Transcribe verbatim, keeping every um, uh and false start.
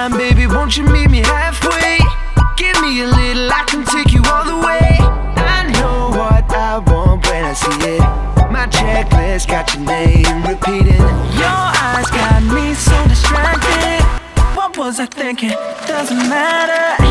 time, baby, won't you meet me halfway? Give me a little, I can take you all the way. I know what I want when I see it. My checklist got your name repeating. Your eyes got me so distracted. What was I thinking? Doesn't matter.